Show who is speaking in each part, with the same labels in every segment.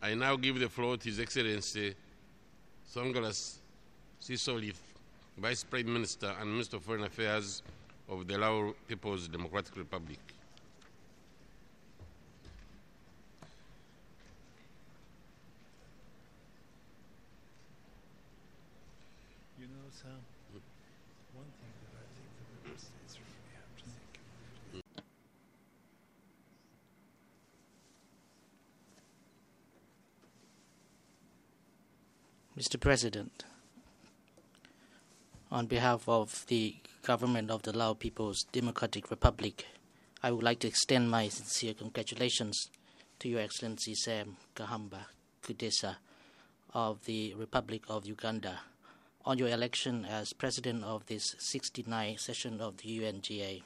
Speaker 1: I now give the floor to His Excellency Songolas Sisolith, Vice Prime Minister and Minister of Foreign Affairs of the Lao People's Democratic Republic.
Speaker 2: You know, Sam, one thing that I think the member states really have to think about.
Speaker 3: Mr. President, on behalf of the government of the Lao People's Democratic Republic, I would like to extend my sincere congratulations to Your Excellency Sam Kahamba Kutesa of the Republic of Uganda on your election as President of this 69th session of the UNGA.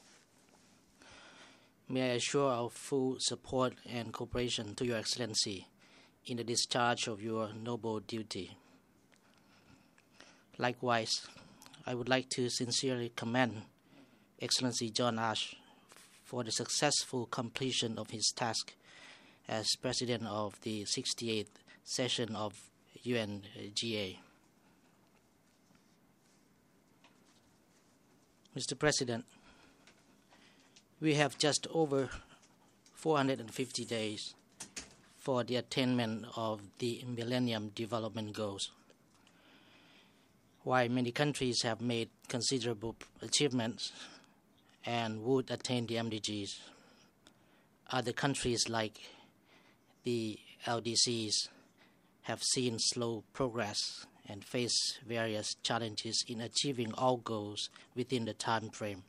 Speaker 3: May I assure our full support and cooperation to Your Excellency in the discharge of your noble duty. Likewise, I would like to sincerely commend Excellency John Ash for the successful completion of his task as President of the 68th session of UNGA. Mr. President, we have just over 450 days for the attainment of the Millennium Development Goals. While many countries have made considerable achievements and would attain the MDGs, other countries like the LDCs have seen slow progress and face various challenges in achieving all goals within the time frame.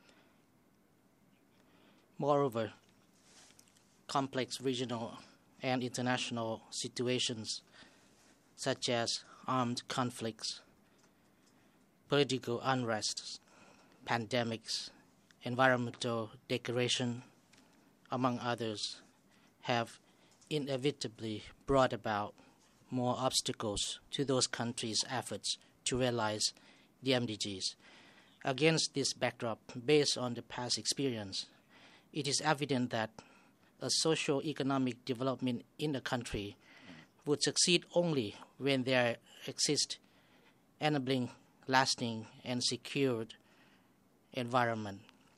Speaker 3: Moreover, complex regional and international situations such as armed conflicts, political unrest, pandemics, environmental degradation, among others, have inevitably brought about more obstacles to those countries' efforts to realize the MDGs. Against this backdrop, based on the past experience, it is evident that a socio-economic development in a country would succeed only when there exists enabling, lasting, and secured environment.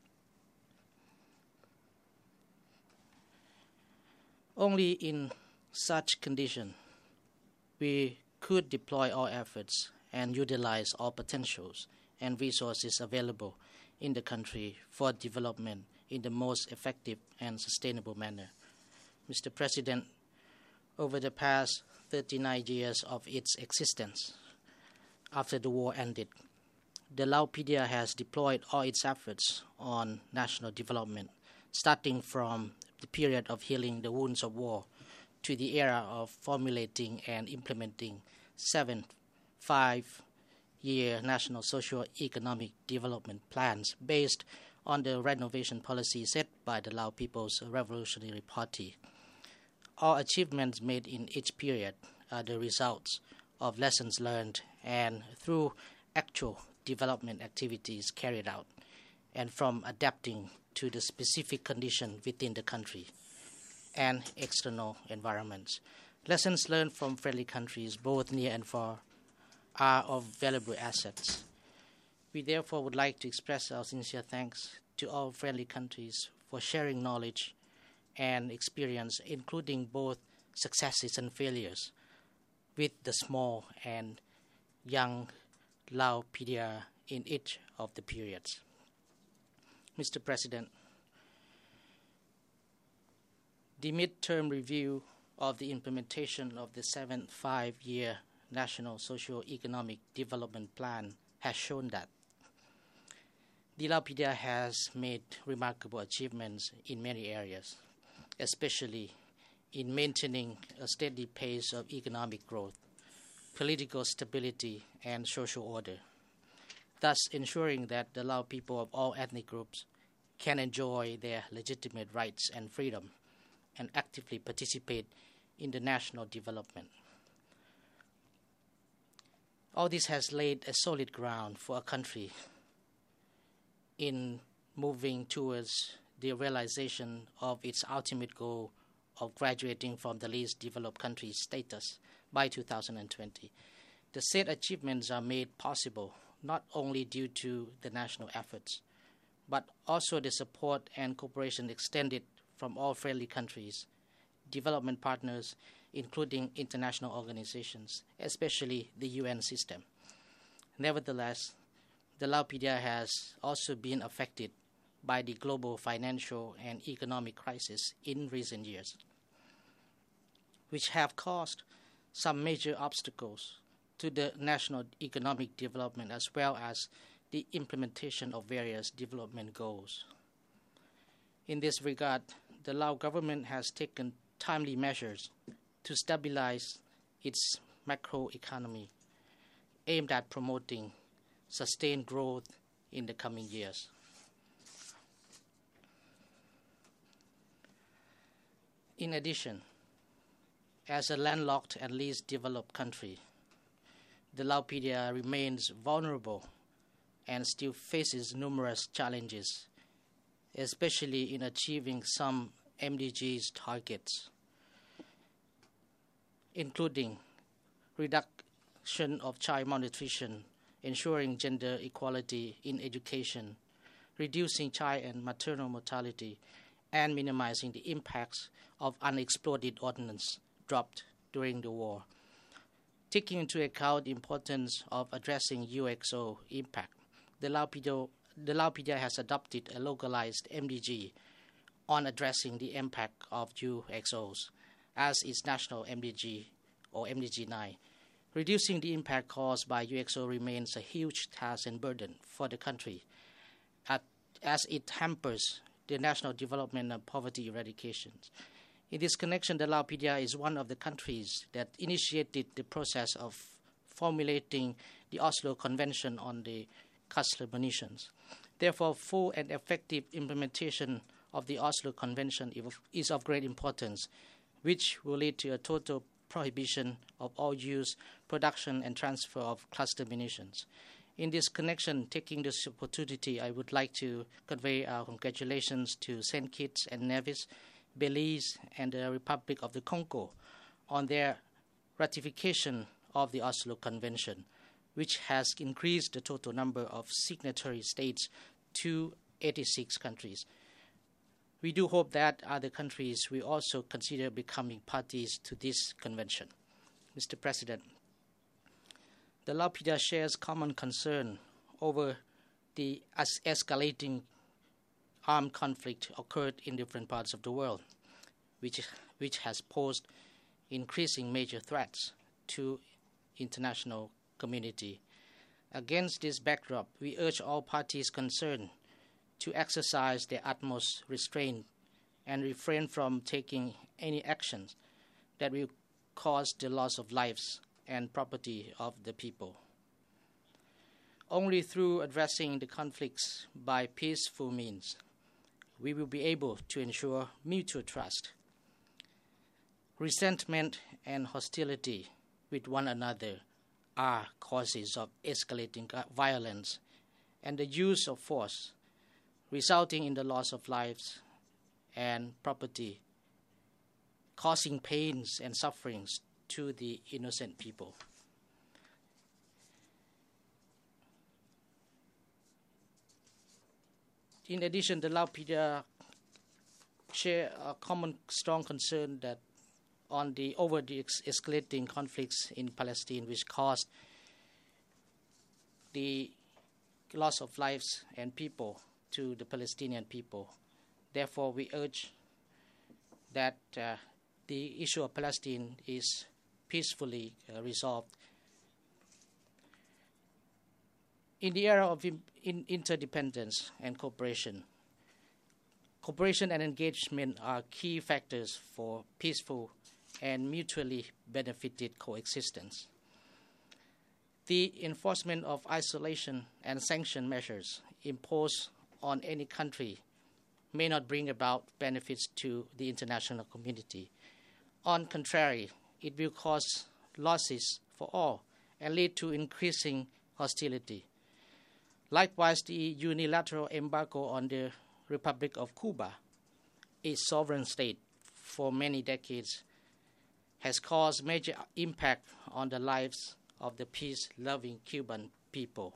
Speaker 3: Only in such condition we could deploy our efforts and utilize all potentials and resources available in the country for development in the most effective and sustainable manner. Mr. President, over the past 39 years of its existence, after the war ended, the Laopedia has deployed all its efforts on national development, starting from the period of healing the wounds of war to the era of formulating and implementing 7 5-year national socio-economic development plans based on the renovation policy set by the Lao People's Revolutionary Party. All achievements made in each period are the results of lessons learned and through actual development activities carried out, and from adapting to the specific condition within the country and external environments. Lessons learned from friendly countries, both near and far, are of valuable assets. We therefore would like to express our sincere thanks to all friendly countries for sharing knowledge and experience, including both successes and failures, with the small and young Laopedia in each of the periods. Mr. President, the midterm review of the implementation of the 7th 5-year National Socio-Economic Development Plan has shown that the Laopedia has made remarkable achievements in many areas, especially in maintaining a steady pace of economic growth, political stability, and social order, thus ensuring that the Lao people of all ethnic groups can enjoy their legitimate rights and freedom and actively participate in the national development. All this has laid a solid ground for a country in moving towards the realization of its ultimate goal of graduating from the least developed country status by 2020. The said achievements are made possible not only due to the national efforts, but also the support and cooperation extended from all friendly countries, development partners, including international organizations, especially the UN system. Nevertheless, the Laupedia has also been affected by the global financial and economic crisis in recent years, which have caused some major obstacles to the national economic development as well as the implementation of various development goals. In this regard, the Lao government has taken timely measures to stabilize its macroeconomy, aimed at promoting sustained growth in the coming years. In addition, as a landlocked and least developed country, the Laupedia remains vulnerable and still faces numerous challenges, especially in achieving some MDGs targets, including reduction of child malnutrition, ensuring gender equality in education, reducing child and maternal mortality, and minimizing the impacts of unexploded ordnance dropped during the war. Taking into account the importance of addressing UXO impact, the Laupedia has adopted a localized MDG on addressing the impact of UXOs as its national MDG or MDG 9. Reducing the impact caused by UXO remains a huge task and burden for the country as it hampers the national development and poverty eradication. In this connection, the Laupedia is one of the countries that initiated the process of formulating the Oslo Convention on the Cluster Munitions. Therefore, full and effective implementation of the Oslo Convention is of great importance, which will lead to a total prohibition of all use, production, and transfer of cluster munitions. In this connection, taking this opportunity, I would like to convey our congratulations to St. Kitts and Nevis, Belize, and the Republic of the Congo on their ratification of the Oslo Convention, which has increased the total number of signatory states to 86 countries. We do hope that other countries will also consider becoming parties to this convention. Mr. President, the Laupedia shares common concern over the escalating armed conflict occurred in different parts of the world, which has posed increasing major threats to international community. Against this backdrop, we urge all parties concerned to exercise their utmost restraint and refrain from taking any actions that will cause the loss of lives and property of the people. Only through addressing the conflicts by peaceful means, we will be able to ensure mutual trust. Resentment and hostility with one another are causes of escalating violence and the use of force, resulting in the loss of lives and property, causing pains and sufferings to the innocent people. In addition, the Laupedia share a common strong concern that over the escalating conflicts in Palestine, which caused the loss of lives and people to the Palestinian people. Therefore, we urge that the issue of Palestine is peacefully resolved. In the era of interdependence and cooperation and engagement are key factors for peaceful and mutually benefited coexistence. The enforcement of isolation and sanction measures imposed on any country may not bring about benefits to the international community. On the contrary, it will cause losses for all and lead to increasing hostility. Likewise, the unilateral embargo on the Republic of Cuba, a sovereign state for many decades has caused major impact on the lives of the peace-loving Cuban people.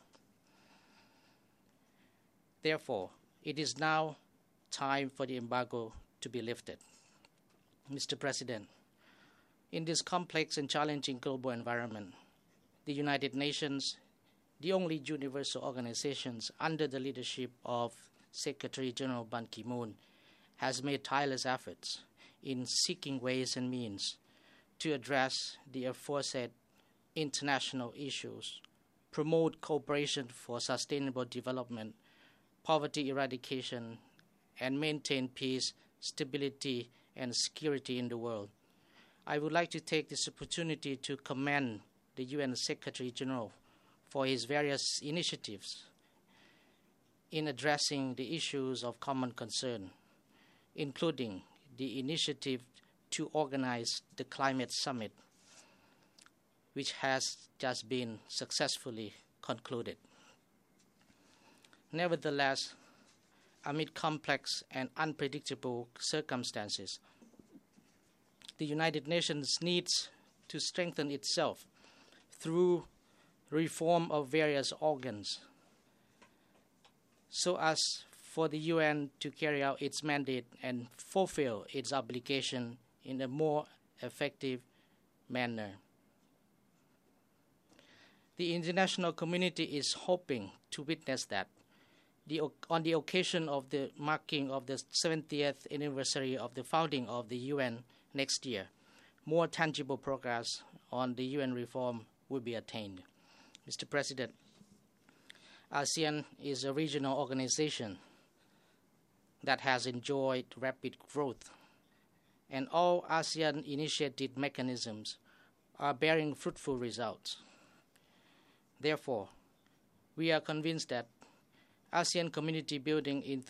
Speaker 3: Therefore, it is now time for the embargo to be lifted. Mr. President, in this complex and challenging global environment, the United Nations, the only universal organizations under the leadership of Secretary General Ban Ki-moon, has made tireless efforts in seeking ways and means to address the aforesaid international issues, promote cooperation for sustainable development, poverty eradication, and maintain peace, stability, and security in the world. I would like to take this opportunity to commend the UN Secretary General for his various initiatives in addressing the issues of common concern, including the initiative to organize the Climate Summit, which has just been successfully concluded. Nevertheless, amid complex and unpredictable circumstances, the United Nations needs to strengthen itself through reform of various organs so as for the UN to carry out its mandate and fulfill its obligation in a more effective manner. The international community is hoping to witness that on the occasion of the marking of the 70th anniversary of the founding of the UN next year, more tangible progress on the UN reform will be attained. Mr. President, ASEAN is a regional organization that has enjoyed rapid growth, and all ASEAN-initiated mechanisms are bearing fruitful results. Therefore, we are convinced that ASEAN community building in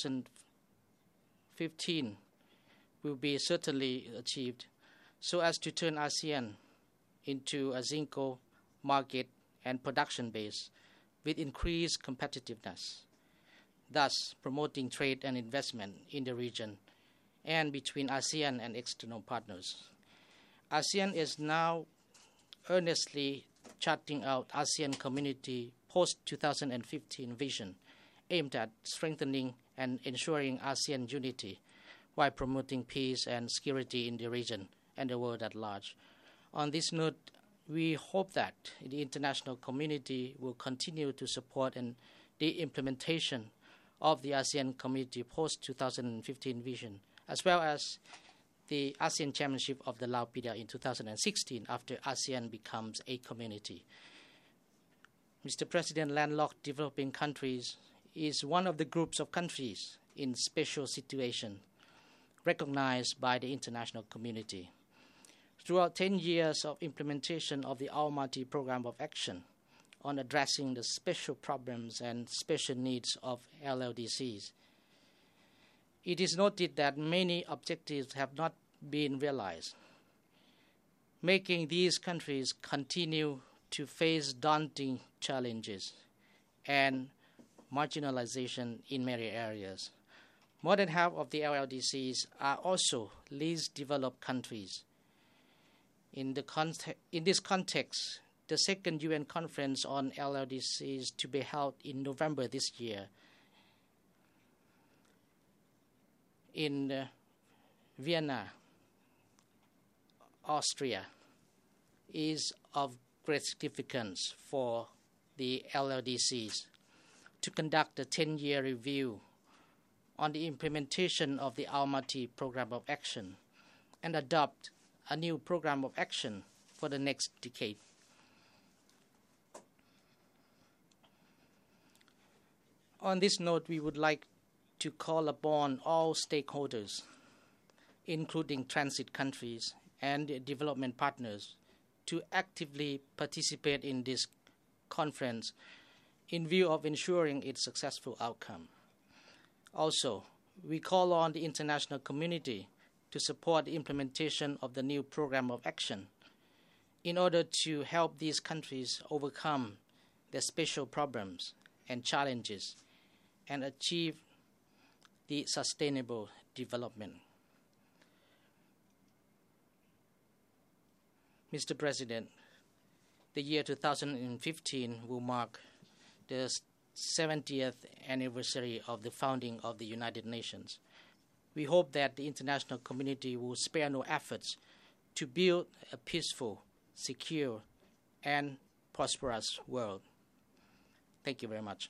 Speaker 3: 2015 will be certainly achieved so as to turn ASEAN into a Zinco market and production base with increased competitiveness, thus promoting trade and investment in the region and between ASEAN and external partners. ASEAN is now earnestly charting out ASEAN community post-2015 vision aimed at strengthening and ensuring ASEAN unity while promoting peace and security in the region and the world at large. On this note, we hope that the international community will continue to support the implementation of the ASEAN community post-2015 vision, as well as the ASEAN chairmanship of the Laupedia in 2016 after ASEAN becomes a community. Mr. President, landlocked developing countries is one of the groups of countries in special situation recognized by the international community. Throughout 10 years of implementation of the Almaty Program of Action on addressing the special problems and special needs of LLDCs, it is noted that many objectives have not been realized, making these countries continue to face daunting challenges and marginalization in many areas. More than half of the LLDCs are also least developed countries. In this context, the second UN conference on LLDCs to be held in November this year in Vienna, Austria, is of great significance for the LLDCs to conduct a 10-year review on the implementation of the Almaty Program of Action and adopt a new program of action for the next decade. On this note, we would like to call upon all stakeholders, including transit countries and development partners, to actively participate in this conference in view of ensuring its successful outcome. Also, we call on the international community to support the implementation of the new program of action in order to help these countries overcome their special problems and challenges and achieve the sustainable development. Mr. President, the year 2015 will mark the 70th anniversary of the founding of the United Nations. We hope that the international community will spare no efforts to build a peaceful, secure, and prosperous world. Thank you very much.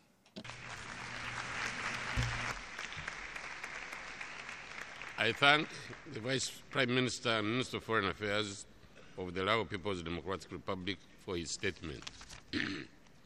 Speaker 1: I thank the Vice Prime Minister and Minister of Foreign Affairs of the Lao People's Democratic Republic for his statement.